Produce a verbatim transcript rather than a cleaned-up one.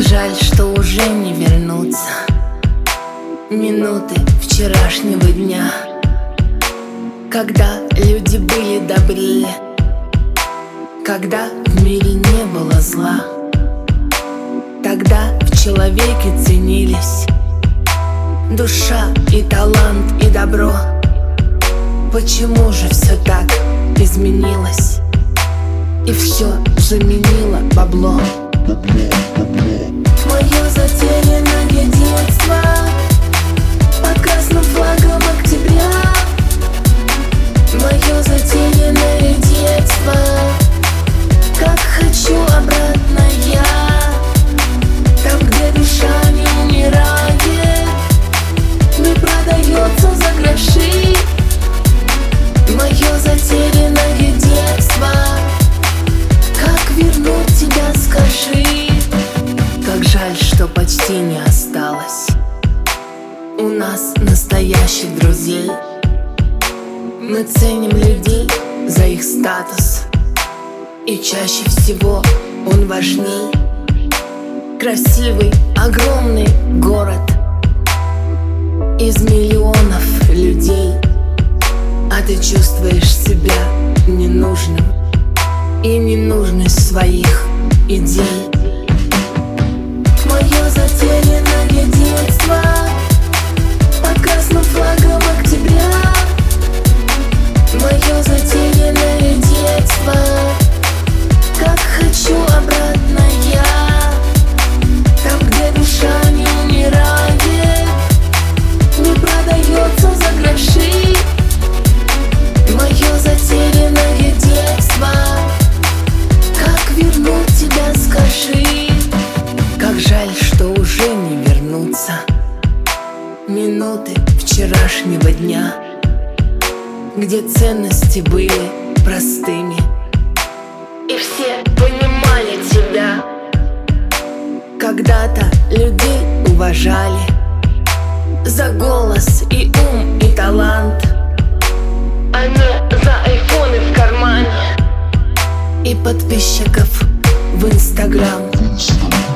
жаль, что уже не вернутся минуты вчерашнего дня, когда люди были добрее, когда в мире не было зла. Тогда в человеке ценились душа и талант и добро. Почему же все так изменилось и все заменило бабло? Мое затерянное детство под красным флагом октября. Мое затерянное детство, как хочу обратно я. Там, где душа не умирает, не продается за гроши. Мое затерянное детство, как вернуть тебя, скажи. Как жаль, что почти не осталось у нас настоящих друзей. Мы ценим людей за их статус, и чаще всего он важней. Красивый, огромный город из миллионов людей, а ты чувствуешь себя ненужным и ненужность своих идей. Мое затерянное детство под красным флагом октября. Мое затерянное детство, как хочу обратно я. Там, где душа не умирает, не продается за гроши. Мое затерянное детство, как вернуть тебя, скажи. Как жаль, что уже не вернутся минуты вчерашнего дня, где ценности были простыми и все понимали тебя. Когда-то людей уважали за голос и ум и талант, а не за айфоны в кармане и подписчиков в Инстаграм.